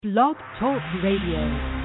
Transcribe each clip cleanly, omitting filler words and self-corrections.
Blog Talk Radio.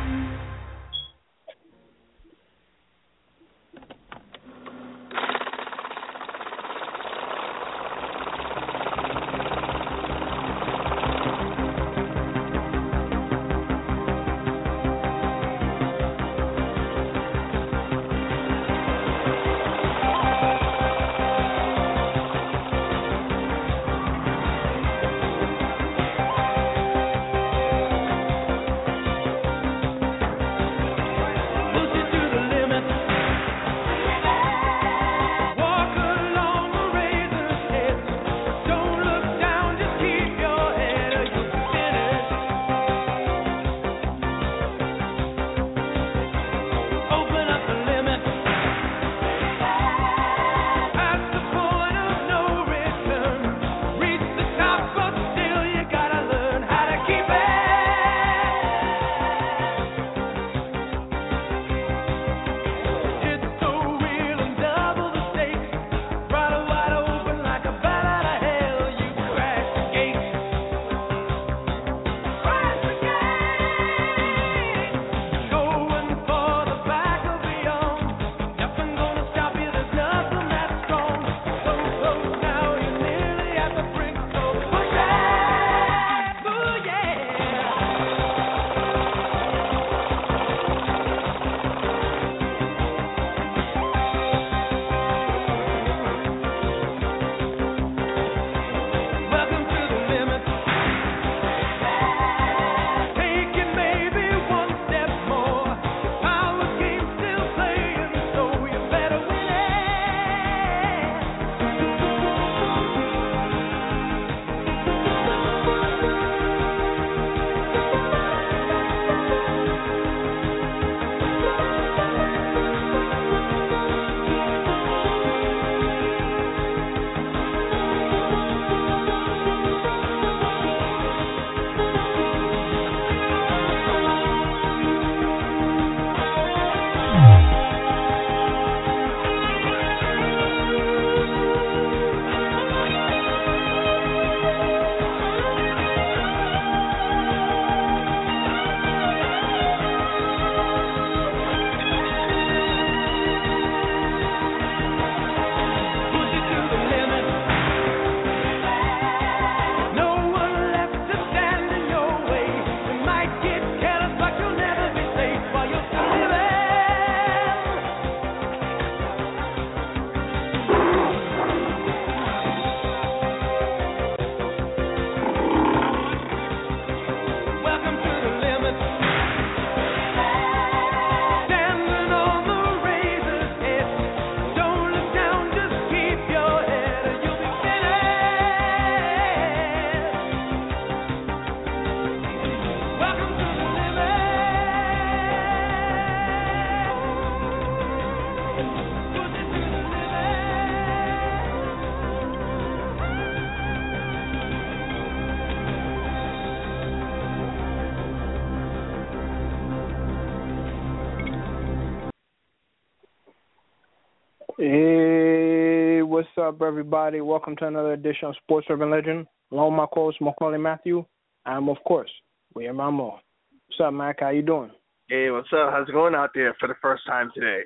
Hey, what's up, everybody? Welcome to another edition of Sports Urban Legend. Along with my co-host, Macaulay Matthew. I'm, of course, William Ramo. What's up, Mac? How you doing? Hey, what's up? How's it going out there for the first time today?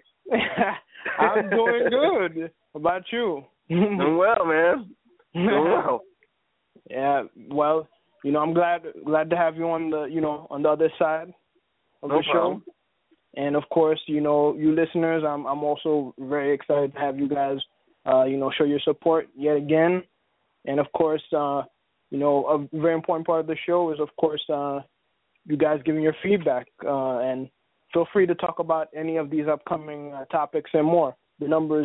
I'm doing good. How about you? Doing well, man. Doing well. Yeah, well, I'm glad to have you on the other side of the show. And, of course, you listeners, I'm also very excited to have you guys, show your support yet again. And, of course, a very important part of the show is, of course, you guys giving your feedback. And feel free to talk about any of these upcoming topics and more. The number is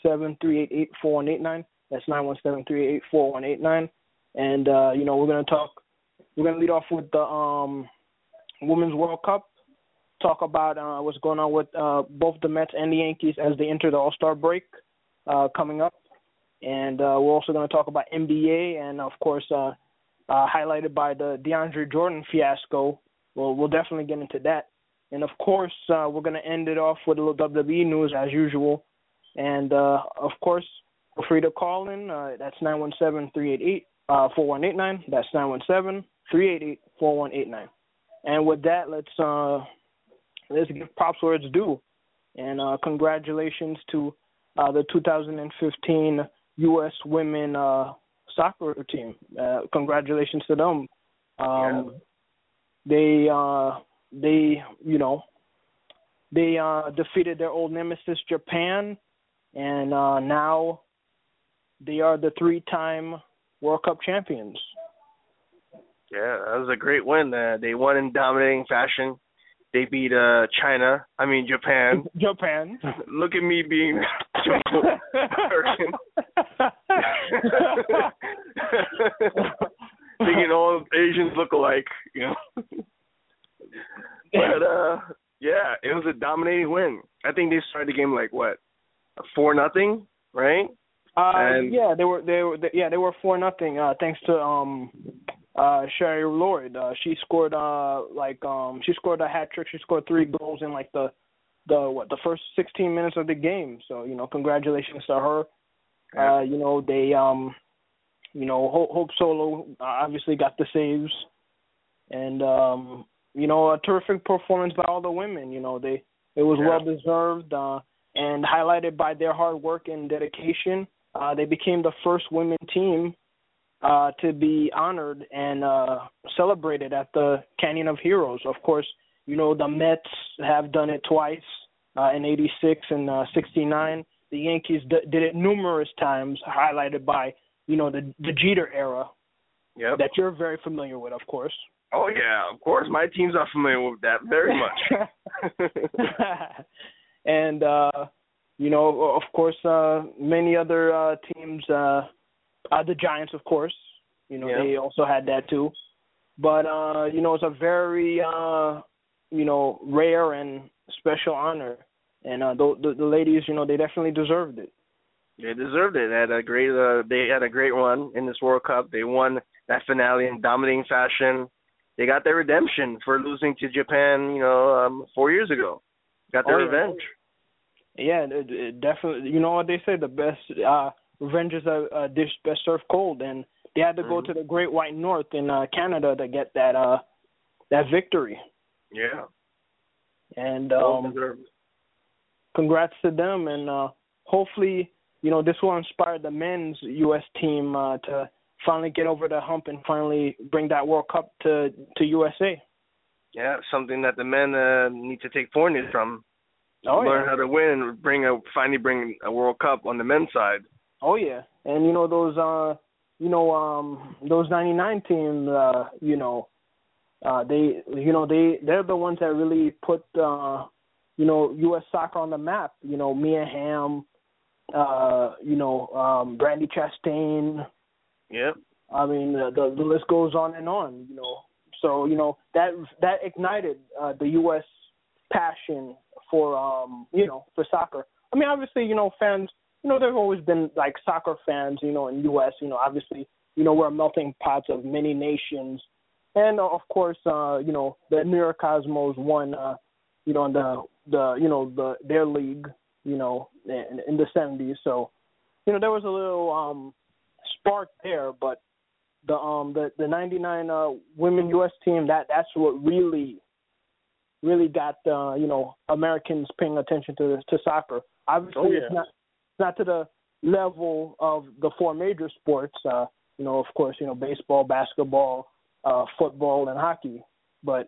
917-388-4189. That's 917-388-4189. And, we're going to lead off with the Women's World Cup. Talk about what's going on with both the Mets and the Yankees as they enter the All-Star break coming up. And we're also going to talk about NBA and, of course, highlighted by the DeAndre Jordan fiasco. We'll definitely get into that. And, of course, we're going to end it off with a little WWE news as usual. And, of course, feel free to call in. That's 917-388-4189. That's 917-388-4189. And with that, let's give props where it's due. And congratulations to the 2015 U.S. women soccer team. Congratulations to them. They defeated their old nemesis Japan, and now they are the 3-time World Cup champions. Yeah, that was a great win. They won in dominating fashion. They beat Japan. Japan. Look at me being American. Thinking all Asians look alike, you know. But yeah, it was a dominating win. I think they started the game like what, 4-0, right? Yeah, they were 4-0. Thanks to Sherry Lloyd. She scored she scored a hat trick. She scored 3 goals in like the first 16 minutes of the game. So congratulations to her. They Hope Solo obviously got the saves, and a terrific performance by all the women. It was well deserved and highlighted by their hard work and dedication. They became the first women team to be honored and celebrated at the Canyon of Heroes. Of course, the Mets have done it twice, in '86 and '69. The Yankees did it numerous times, highlighted by the Jeter era. Yep. That you're very familiar with, of course. Oh yeah, of course. My teams are familiar with that very much. And of course, many other teams. The Giants, of course. They also had that too. But it's a very rare and special honor, and the ladies, they definitely deserved it. They deserved it. They had a great run in this World Cup. They won that finale in dominating fashion. They got their redemption for losing to Japan, 4 years ago. Got their revenge. Yeah, definitely. You know what they say? The best revenge is a dish best served cold, and they had to go to the Great White North in Canada to get that victory. Yeah. And congrats to them, and hopefully, this will inspire the men's U.S. team to finally get over the hump and finally bring that World Cup to USA. Yeah, something that the men need to take pointers from. Learn how to win and finally bring a World Cup on the men's side. Oh yeah, and those 99 teams, they're the ones that really put U.S. soccer on the map. Mia Hamm, Brandi Chastain. Yep. I mean, the list goes on and on. So that ignited the U.S. passion for for soccer. I mean, obviously, fans. There've always been like soccer fans. In U.S. Obviously, we're a melting pot of many nations, and of course, the New York Cosmos won. In their league. In the '70s. So, there was a little spark there, but the '99 women U.S. team that's what really got Americans paying attention to soccer. Obviously, it's not to the level of the 4 major sports. Of course, baseball, basketball, football, and hockey. But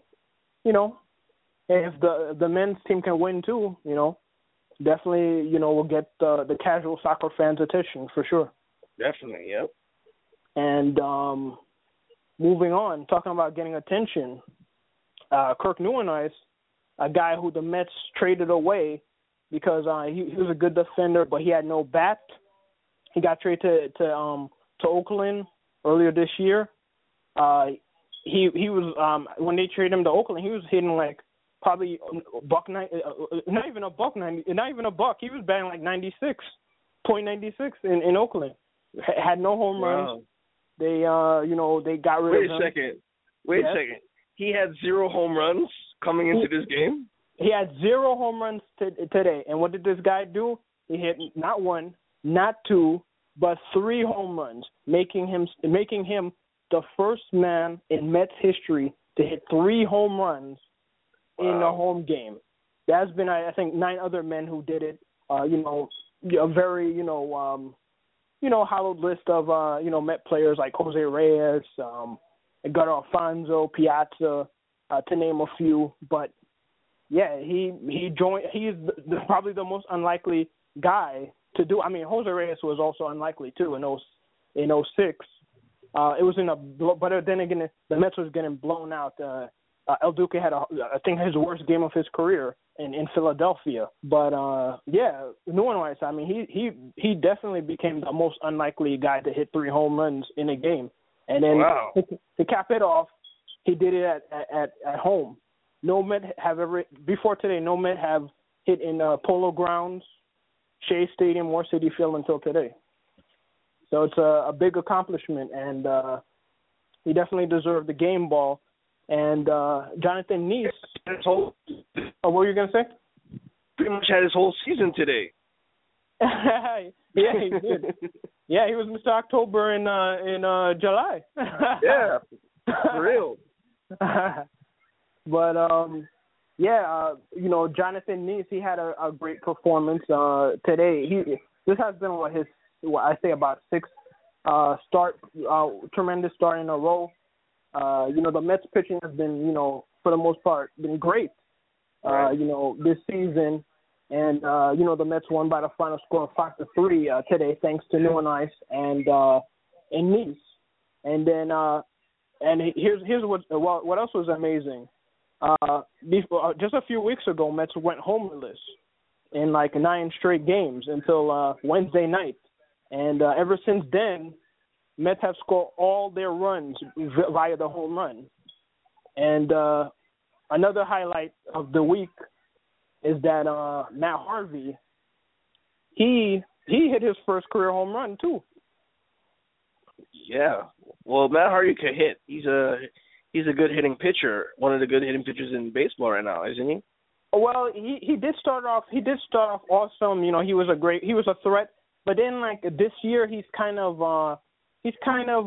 if the men's team can win too, definitely we'll get the casual soccer fans' attention for sure. Definitely, yep. And moving on, talking about getting attention, Kirk Nieuwenhuis, a guy who the Mets traded away because he was a good defender, but he had no bat. He got traded to Oakland earlier this year. He was when they traded him to Oakland, he was hitting like probably not even a buck. He was batting like 96.96 in Oakland. Had no home runs. They they got rid of him. Wait a second. He had 0 home runs coming into this game? He had 0 home runs today. And what did this guy do? He hit not 1, not 2, but 3 home runs, making him the first man in Mets history to hit 3 home runs in a home game. There's been, I think, 9 other men who did it. A very, hallowed list of, Met players like Jose Reyes, Edgar Alfonso, Piazza, to name a few. But, yeah, he joined. He's probably the most unlikely guy to do. I mean, Jose Reyes was also unlikely, too, in 06. It was but then again, the Mets was getting blown out. El Duque had, I think, his worst game of his career in Philadelphia. But Nguyen-Wise, I mean, he definitely became the most unlikely guy to hit 3 home runs in a game. And then to cap it off, he did it at home. No Met have ever before today. No Met have hit in Polo Grounds, Shea Stadium, or Citi Field until today. So it's a big accomplishment, and he definitely deserved the game ball. And Jonathan Niese, what were you going to say? Pretty much had his whole season today. Yeah, he did. Yeah, he was Mr. October in July. Yeah, for real. But Jonathan Niese, he had a great performance today. This has been about 6 tremendous start in a row. The Mets pitching has been, for the most part, been great, this season. And, the Mets won by the final score of 5-3 today, thanks to Nguyen-Wise and Niese. And then, here's what else was amazing. Just a few weeks ago, Mets went homerless in 9 straight games until Wednesday night. And ever since then, Mets have scored all their runs via the home run. And another highlight of the week is that Matt Harvey, he hit his first career home run too. Yeah. Well, Matt Harvey could hit. He's a good hitting pitcher. One of the good hitting pitchers in baseball right now, isn't he? Well, he did start off awesome. He was a threat. But then this year he's kind of he's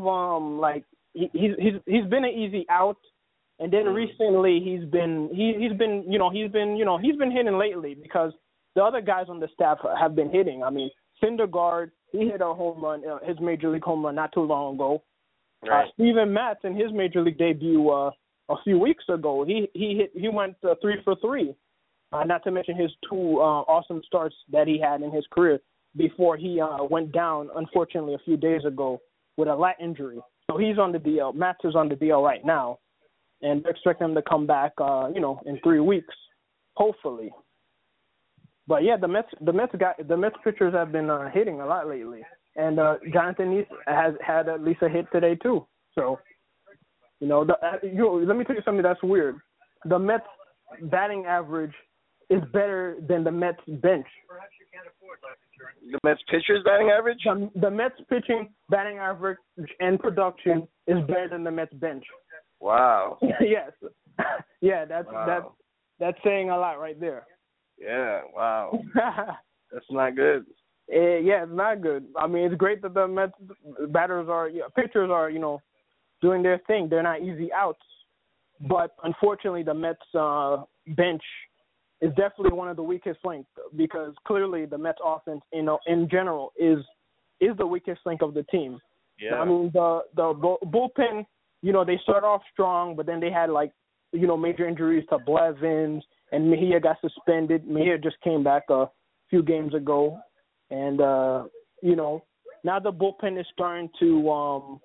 been an easy out. And then recently he's been hitting lately because the other guys on the staff have been hitting. I mean, Syndergaard, he hit a home run, his major league home run not too long ago. Right. Steven Matz in his major league debut a few weeks ago, he went 3 for 3. Not to mention his 2 awesome starts that he had in his career before he went down, unfortunately, a few days ago with a lat injury. So he's on the DL. Matz is on the DL right now. And they expect him to come back, in 3 weeks, hopefully. But yeah, the Mets pitchers have been hitting a lot lately, and Jonathan Niese has had at least a hit today too. So, let me tell you something that's weird. The Mets batting average is better than the Mets bench. The Mets pitchers batting average? The Mets pitching batting average and production is better than the Mets bench. Wow. Yes. Yeah, wow. that's saying a lot right there. Yeah, wow. That's not good. Yeah, it's not good. I mean, it's great that the Mets pitchers are, doing their thing. They're not easy outs. But unfortunately, the Mets bench is definitely one of the weakest links because clearly the Mets offense, in general, is the weakest link of the team. Yeah. I mean, the bullpen, they start off strong, but then they had major injuries to Blevins, and Mejia got suspended. Mejia just came back a few games ago, and now the bullpen is starting to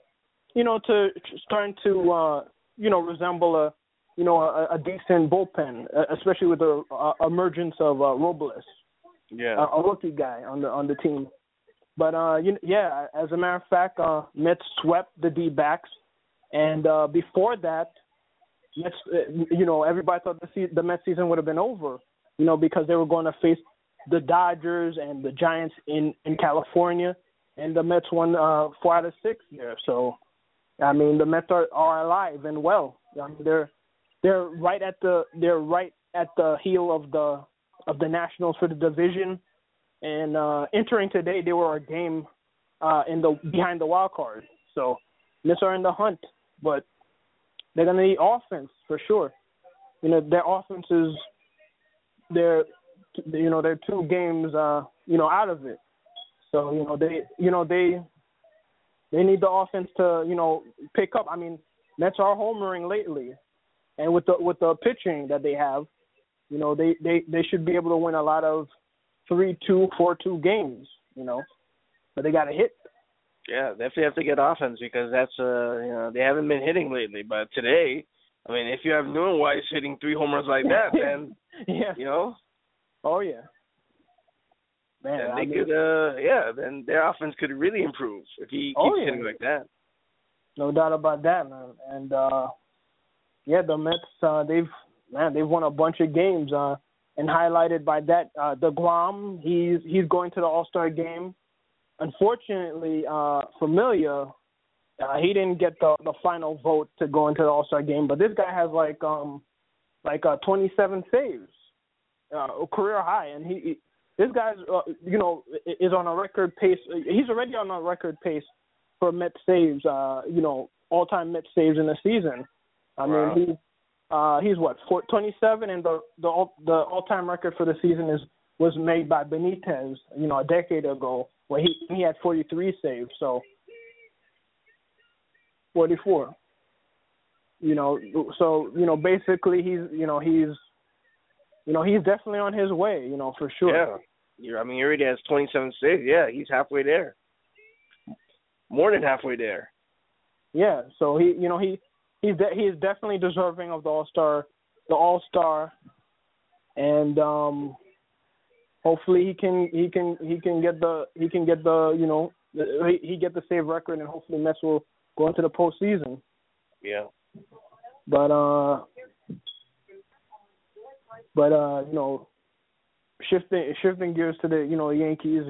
resemble a decent bullpen, especially with the emergence of Robles, a rookie guy on the team. But as a matter of fact, Mets swept the D-backs, and before that, Mets, everybody thought the Mets season would have been over, because they were going to face the Dodgers and the Giants in California, and the Mets won 4 out of 6 there. So, I mean, the Mets are alive and well. I mean, they're right at the heel of the Nationals for the division, and entering today they were a game behind the wild card. So, Mets are in the hunt, but they're gonna need offense for sure. You know, their offense is they're 2 games out of it. So they need the offense to pick up. I mean, Mets are homering lately, and with the pitching that they have, they should be able to win a lot of 3-2, 4-2 games. But they got to hit. Yeah, definitely have to get offense because that's they haven't been hitting lately. But today, I mean, if you have Noon Weiss hitting 3 homers like that, then Oh yeah. Man, then they could then their offense could really improve if he keeps hitting like that. No doubt about that, man. And the Mets they've won a bunch of games and highlighted by that DeGrom, he's going to the All-Star game. Unfortunately, Familia, he didn't get the final vote to go into the All-Star game, but this guy has 27 saves, career high, and this guy's is on a record pace. He's already on a record pace for Mets saves, all-time Mets saves in a season. I mean, he's 27, and the all-time record for the season was made by Benitez, a decade ago, where he had 43 saves. So 44. Basically he's definitely on his way, for sure. Yeah. I mean, he already has 27 saves. Yeah, he's halfway there. More than halfway there. Yeah, so he is definitely deserving of the All-Star, and hopefully he can get the save record, and hopefully Mets will go into the postseason. Yeah. But shifting gears to the Yankees,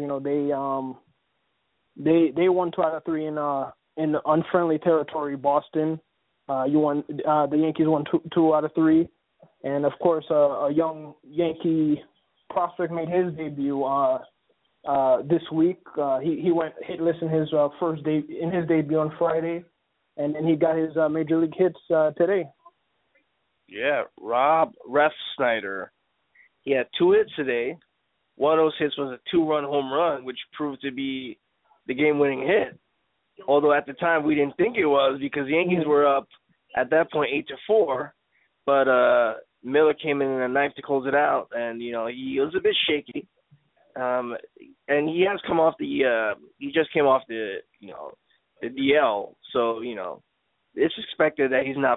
they won 2 out of 3 in unfriendly territory, Boston. The Yankees won 2 out of 3, and of course a young Yankee prospect made his debut this week. He went hitless in his debut on Friday, and then he got his major league hits today. Yeah, Rob Refsnyder. He had 2 hits today. One of those hits was a 2-run home run, which proved to be the game-winning hit. Although at the time we didn't think it was because the Yankees were up at that point 8-4. But Miller came in a ninth to close it out, and he was a bit shaky. And he has come off he just came off the DL, so it's expected that he's not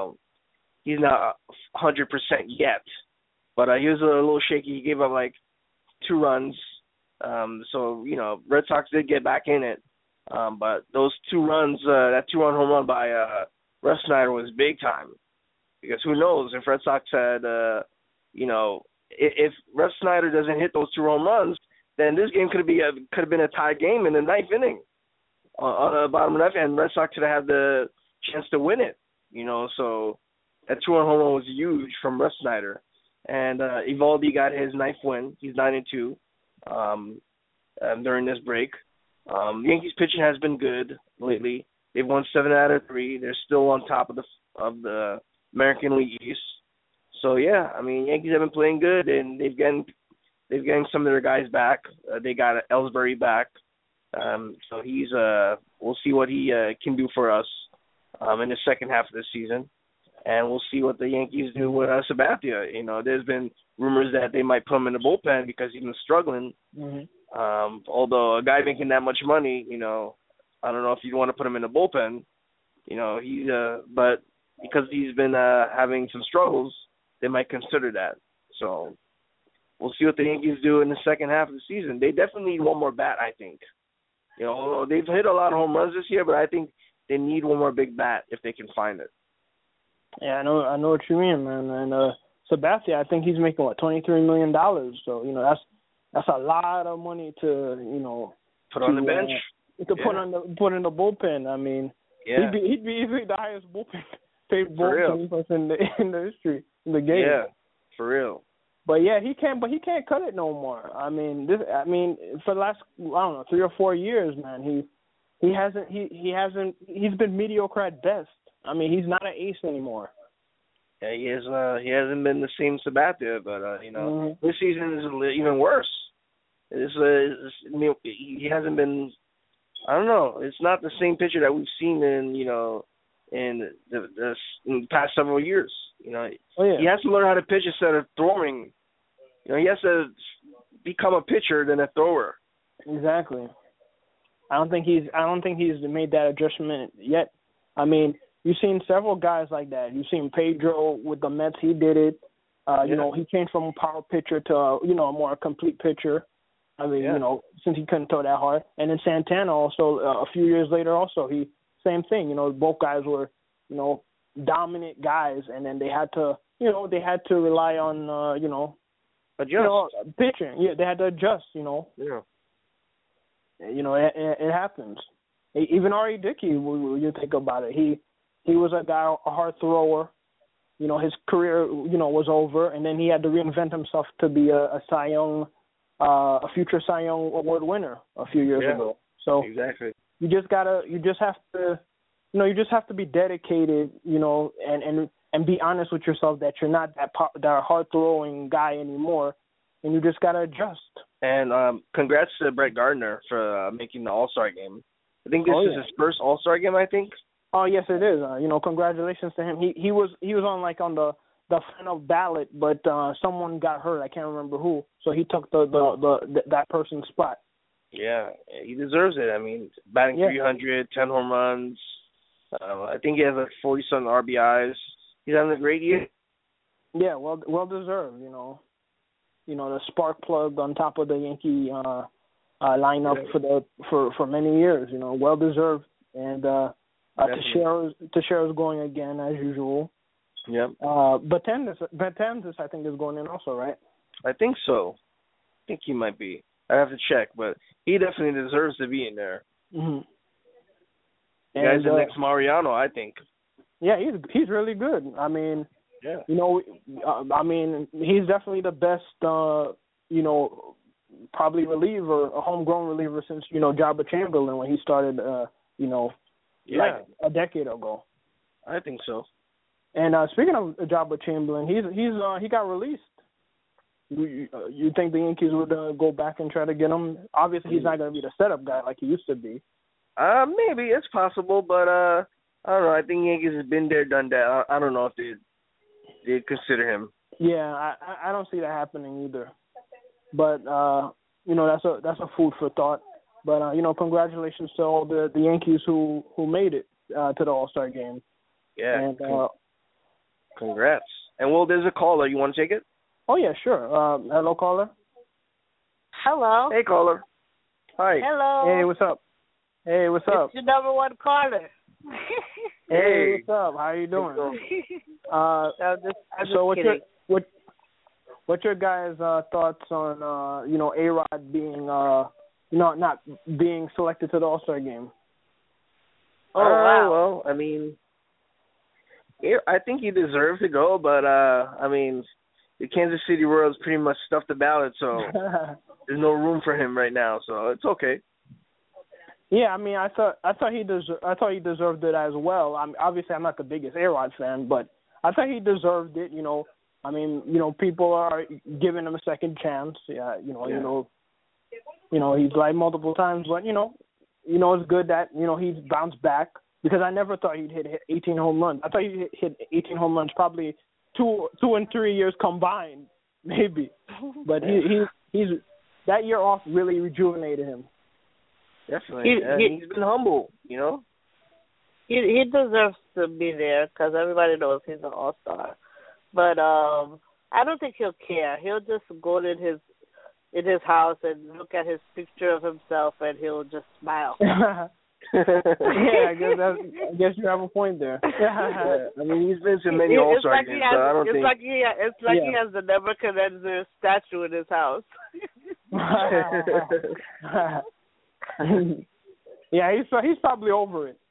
100% yet. But he was a little shaky. He gave up 2 runs. So Red Sox did get back in it. But those 2 runs, that 2-run home run by Refsnyder was big time. Because who knows if Red Sox had, if Refsnyder doesn't hit those 2 home runs, then this game could have been a tie game in the 9th inning on the bottom of the 9th, and Red Sox could have had the chance to win it. So that 2-run home run was huge from Refsnyder. And Eovaldi got his 9th win. He's 9-2 during this break. The Yankees pitching has been good lately. They've won 7 out of 3. They're still on top of the American League East. So yeah, I mean, Yankees have been playing good, and they've gotten some of their guys back. They got Ellsbury back. So we'll see what he can do for us in the second half of the season. And we'll see what the Yankees do with Sabathia. There's been rumors that they might put him in the bullpen because he's been struggling. Mm-hmm. Although a guy making that much money, I don't know if you'd want to put him in the bullpen. But because he's been having some struggles, they might consider that. So we'll see what the Yankees do in the second half of the season. They definitely need one more bat, I think. They've hit a lot of home runs this year, but I think they need one more big bat if they can find it. Yeah, I know what you mean, man. And Sabathia, I think he's making $23 million. So that's a lot of money to put on the bench. Put in the bullpen. I mean, he'd be easily the highest paid bullpen person in the history in the game. Yeah, for real. But yeah, he can't cut it no more. I mean, for the last 3 or 4 years, man, he's been mediocre at best. I mean, he's not an ace anymore. Yeah, he is. He hasn't been the same Sabathia, but this season is even worse. He hasn't been. I don't know. It's not the same pitcher that we've seen in the past several years. He has to learn how to pitch instead of throwing. He has to become a pitcher than a thrower. Exactly. I don't think he's made that adjustment yet. I mean, you've seen several guys like that. You've seen Pedro with the Mets. He did it. He changed from a power pitcher to a more complete pitcher. I mean, since he couldn't throw that hard. And then Santana also a few years later also same thing. Both guys were dominant guys, and then they had to rely on adjust pitching. Yeah, they had to adjust. Yeah. It happens. Even R.A. Dickey, when you think about it, he was a guy, a hard thrower. His career, was over, and then he had to reinvent himself to be a Cy Young, a future Cy Young Award winner a few years ago. So exactly, you just have to be dedicated, and be honest with yourself that you're not that hard throwing guy anymore, and you just gotta adjust. And congrats to Brett Gardner for making the All-Star game. I think this is his first All-Star game, I think. Oh yes, it is. Congratulations to him. He was on the final ballot, but someone got hurt. I can't remember who, so he took that person's spot. Yeah, he deserves it. I mean, batting 300, 10 home runs. I think he has 40-something RBIs. He's having a great year. Yeah, well deserved. The spark plug on top of the Yankee lineup for many years. Well deserved, and Teixeira's going again as usual. Yep. Betances, I think, is going in also, right? I think so. I think he might be. I have to check, but he definitely deserves to be in there. Mm-hmm. The guy's the next Mariano, I think. Yeah, he's really good. I mean, he's definitely the best, probably reliever, a homegrown reliever since, Jabba Chamberlain when he started, like a decade ago. I think so. And speaking of Jabba Chamberlain, he got released. You think the Yankees would go back and try to get him? Obviously, he's not going to be the setup guy like he used to be. Maybe it's possible, but I don't know. I think Yankees have been there, done that. I don't know if they'd consider him. Yeah, I don't see that happening either. But that's a food for thought. But congratulations to all the Yankees who made it to the All-Star game. Yeah. And, congrats. And there's a caller. You want to take it? Oh yeah, sure. Hello, caller. Hello. Hey, caller. Hi. Hello. Hey, what's up? Hey, what's up? It's your number one caller. Hey, what's up? How you doing? I'm just kidding. What's your guys' thoughts on A-Rod being not being selected to the All-Star game? Oh wow. Well, I mean, I think he deserves to go, but I mean, the Kansas City Royals pretty much stuffed the ballot, so there's no room for him right now. So it's okay. Yeah, I mean, I thought he deserved it as well. I mean, obviously, I'm not the biggest A-Rod fan, but I thought he deserved it. I mean, people are giving him a second chance. Yeah, he's lied multiple times, but it's good that he's bounced back, because I never thought he'd hit 18 home runs. I thought he'd hit 18 home runs probably two and 3 years combined, maybe. But he's that year off really rejuvenated him. Definitely. He's been humble, He deserves to be there because everybody knows he's an all-star. But I don't think he'll care. He'll just go in his house and look at his picture of himself, and he'll just smile. Yeah, I guess you have a point there. I mean, he's been to many all-star games, so I don't think. It's like he has the Nebuchadnezzar statue in his house. Yeah, he's probably over it.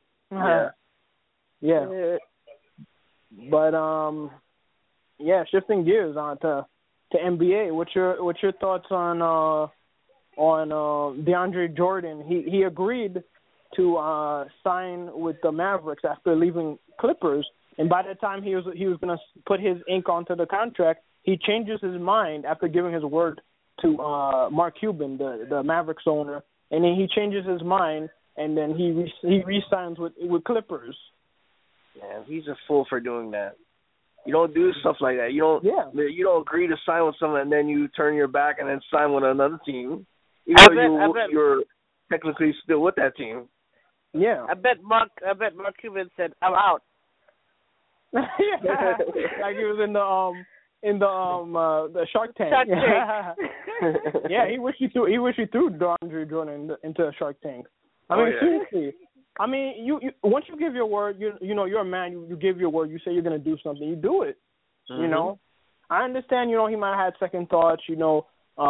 Yeah. But shifting gears on to NBA. What's your thoughts on DeAndre Jordan? He agreed to sign with the Mavericks after leaving Clippers, and by the time he was going to put his ink onto the contract, he changes his mind after giving his word to Mark Cuban, the Mavericks owner, and then he changes his mind, and then he re-signs with Clippers. Yeah, he's a fool for doing that. You don't do stuff like that. You don't agree to sign with someone and then you turn your back and then sign with another team, even though you're technically still with that team. Yeah. I bet Mark Cuban said, "I'm out." Like he was in the Shark Tank. Shark Tank. Yeah, he wished he threw DeAndre Jordan into a Shark Tank. I mean, seriously. I mean, you once you give your word, you know, you're a man. You give your word. You say you're gonna do something. You do it. Mm-hmm. You know. I understand. You know, he might have had second thoughts. You know,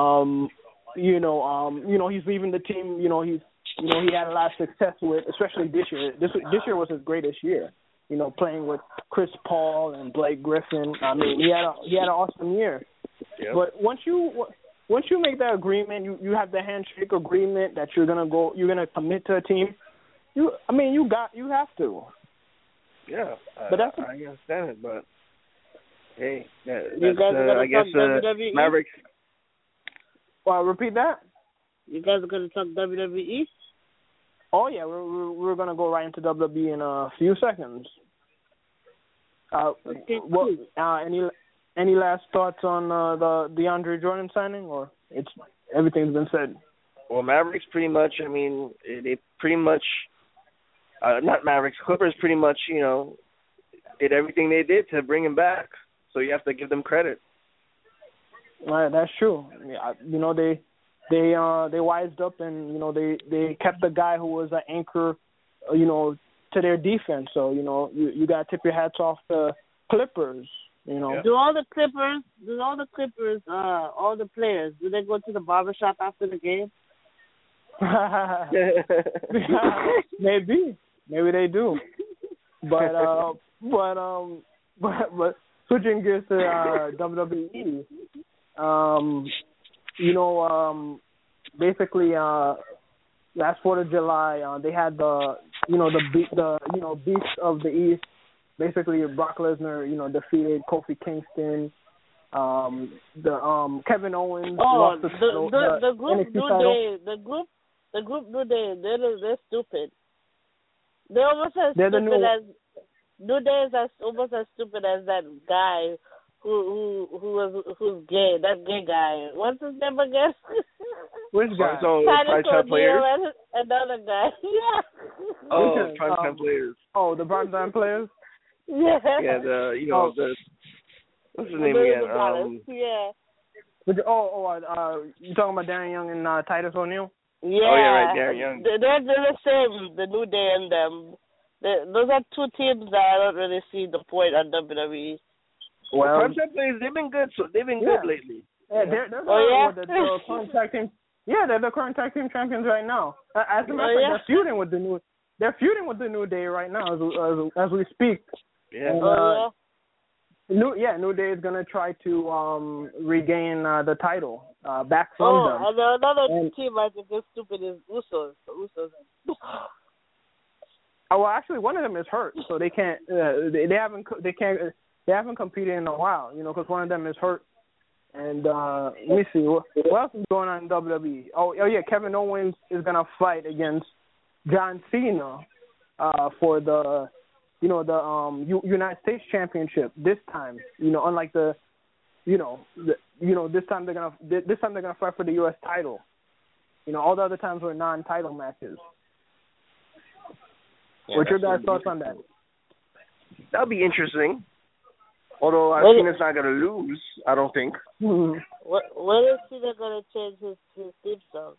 he's leaving the team. You know, he had a lot of success with, especially this year. This year was his greatest year. You know, playing with Chris Paul and Blake Griffin. I mean, he had an awesome year. Yep. But once you make that agreement, you have the handshake agreement that you're gonna commit to a team. You have to. Yeah, but I understand it, but hey, you guys are gonna talk WWE? Mavericks. Well, repeat that. You guys are gonna talk WWE? Oh yeah, we're gonna go right into WWE in a few seconds. Any last thoughts on the DeAndre Jordan signing, or everything's been said? Well, Mavericks pretty much. I mean, they pretty much. Not Mavericks. Clippers pretty much, you know, did everything they did to bring him back. So you have to give them credit. Right, that's true. Yeah, you know, they wised up and, you know, they kept the guy who was an anchor, you know, to their defense. So, you know, you got to tip your hats off to Clippers, you know. Yeah. All the players, do they go to the barbershop after the game? Maybe they do, but switching gears to WWE, basically last 4th of July they had the Beast of the East, basically Brock Lesnar, you know, defeated Kofi Kingston. Kevin Owens lost the title, the group NXT title. The group New Day, they're stupid. They're almost as stupid as New Day is almost as stupid as that guy who's gay. That gay guy. What's his name again? Which guy? Primetime Players. Another guy. Yeah. Oh, Primetime Players. Oh, the Primetime Players. Yeah. Yeah. The what's his name again? Yeah. You talking about Darren Young and Titus O'Neil? Yeah. Oh yeah, right, Darren Young. They're the same, the New Day and them. Those are two teams that I don't really see the point on WWE. Well, Primetime Players, they've been good. So they've been good lately. Yeah, they're the current tag team. Yeah, they're the current tag team champions right now. As a matter of fact, they're feuding with the New Day right now as we speak. Yeah. And, New Day is gonna try to regain the title back from them. And another team I think is stupid is Usos. Well, actually, one of them is hurt, so they can't. They haven't competed in a while, you know, because one of them is hurt. And let me see what else is going on in WWE. Oh yeah, Kevin Owens is gonna fight against John Cena for the United States Championship this time. You know, unlike this time they're gonna fight for the U.S. title. You know, all the other times were non-title matches. Yeah, what's your guys' thoughts on that? That'll be interesting. Although Cena's not gonna lose, I don't think. When is Cena gonna change his theme song?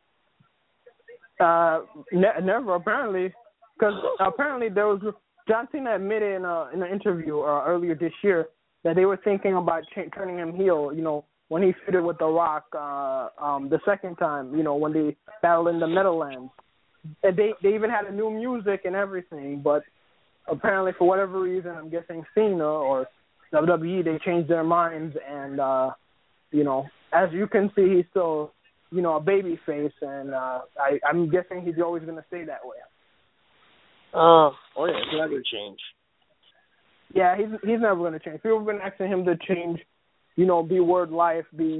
Never apparently, because apparently there was. John Cena admitted in an interview earlier this year that they were thinking about turning him heel, you know, when he feuded with The Rock the second time, you know, when they battled in the Meadowlands. And they even had a new music and everything, but apparently for whatever reason, I'm guessing Cena or WWE, they changed their minds and, you know, as you can see, he's still, you know, a baby face, and I'm guessing he's always going to stay that way. Oh yeah, it's not going to change. Yeah, he's never going to change. People have been asking him to change, be Word Life, be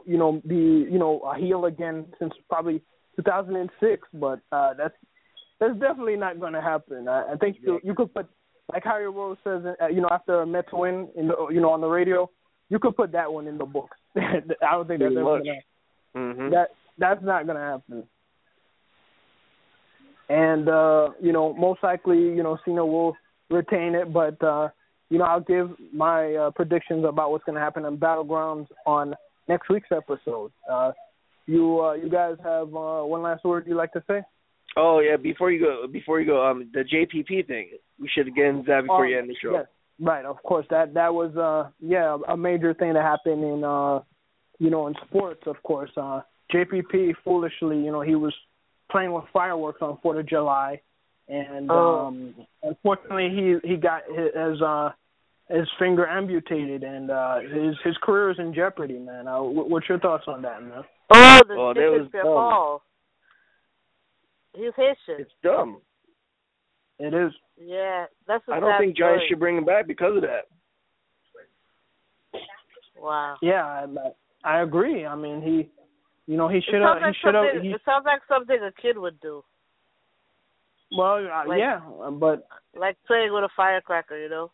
a heel again since probably 2006. But that's definitely not going to happen. I think you could put, like Harry Rose says, after a Mets win, on the radio, you could put that one in the books. I don't think that's ever going to happen. Mm-hmm. That's not going to happen. And most likely, Cena will retain it, but I'll give my predictions about what's going to happen in Battlegrounds on next week's episode. You guys have one last word you'd like to say? Oh yeah, before you go, the JPP thing. We should get into that before you end the show. Yes, right. Of course, that was a major thing that happened in in sports. Of course, JPP foolishly, he was playing with fireworks on 4th of July. And unfortunately, he got his finger amputated, and his career is in jeopardy, man. What's your thoughts on that, man? Oh, this is their fault. He's Haitian. It's dumb. It is. Yeah, that's. I don't think Giants should bring him back because of that. Wow. Yeah, I agree. I mean, he should have. It sounds like something a kid would do. Well, yeah, but like playing with a firecracker,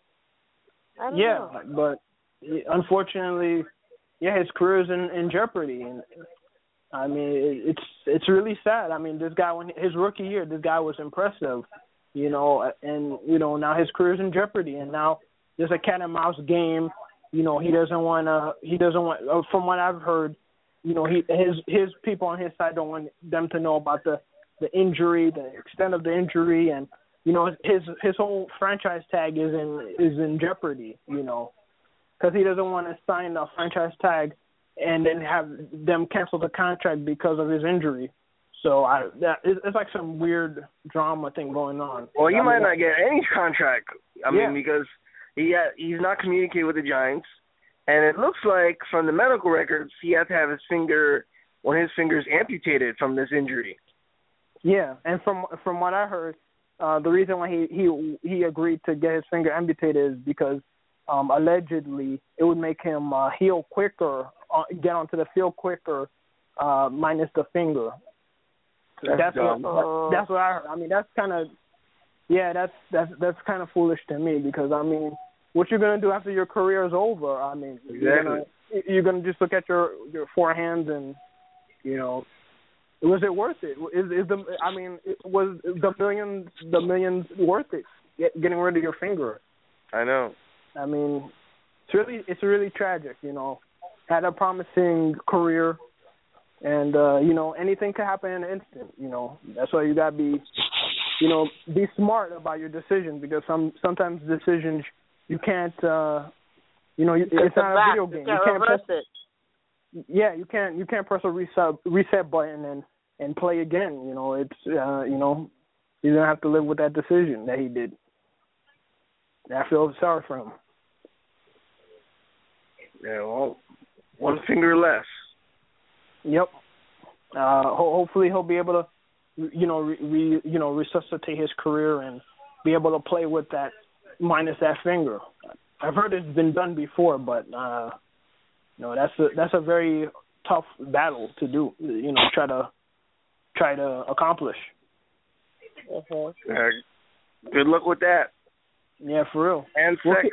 I don't know. But unfortunately, his career is in jeopardy, and I mean, it's really sad. I mean, this guy, when his rookie year, this guy was impressive, and now his career is in jeopardy, and now there's a cat and mouse game. He doesn't want. From what I've heard, his people on his side don't want them to know about the injury, the extent of the injury, and his whole franchise tag is in jeopardy. Because he doesn't want to sign a franchise tag and then have them cancel the contract because of his injury. So it's like some weird drama thing going on. Well, he might not get any contract. I mean, because he's not communicating with the Giants, and it looks like from the medical records he had to have one of his fingers amputated from this injury. Yeah, and from what I heard, the reason why he agreed to get his finger amputated is because allegedly it would make him heal quicker, get onto the field quicker, minus the finger. That's what I heard. I mean, that's kind of that's kind of foolish to me, because I mean, what you're gonna do after your career is over? I mean, exactly. You're gonna just look at your forehand and was it worth it? Was the millions worth it? Getting rid of your finger? I know. I mean, it's really tragic. Had a promising career, and anything could happen in an instant. That's why you gotta be smart about your decisions, because sometimes decisions you can't. It's not a video game. You can't reverse it. Yeah, you can't press a reset button and play again. It's you're gonna have to live with that decision that he did. I feel sorry for him. Yeah, well, one finger less. Yep. Hopefully he'll be able to, resuscitate his career and be able to play with that minus that finger. I've heard it's been done before, but that's a very tough battle to do. Try to accomplish. Good luck with that. Yeah, for real. And sex.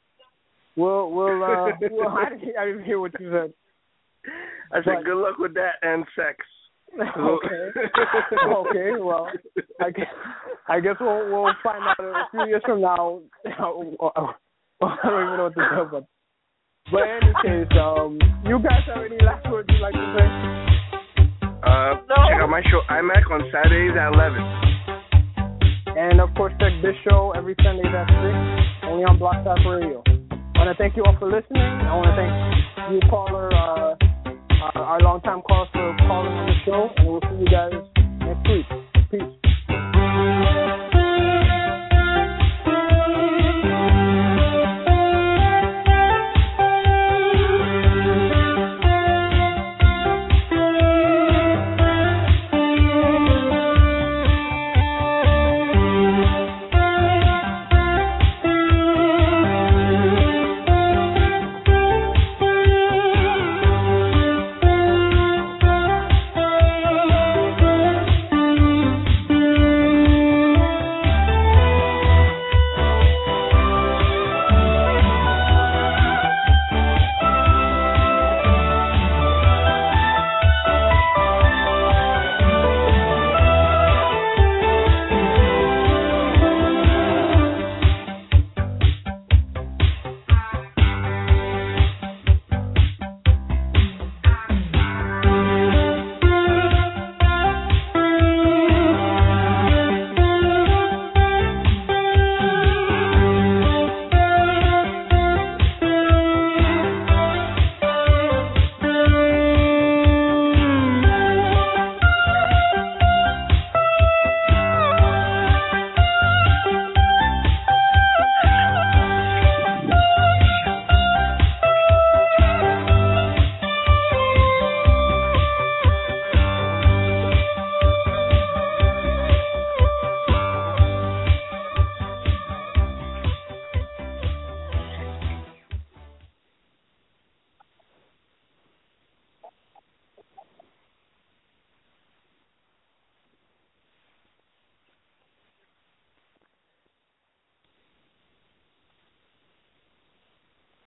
I didn't hear what you said. I said good luck with that and sex. Okay. Well, I guess we'll find out a few years from now. I don't even know what to say, but in any case, you guys have any last words you'd like to say? Check out my show IMAC on Saturdays at 11. And of course, check this show every Sunday at 6, only on Block Talk Radio. I want to thank you all for listening. I want to thank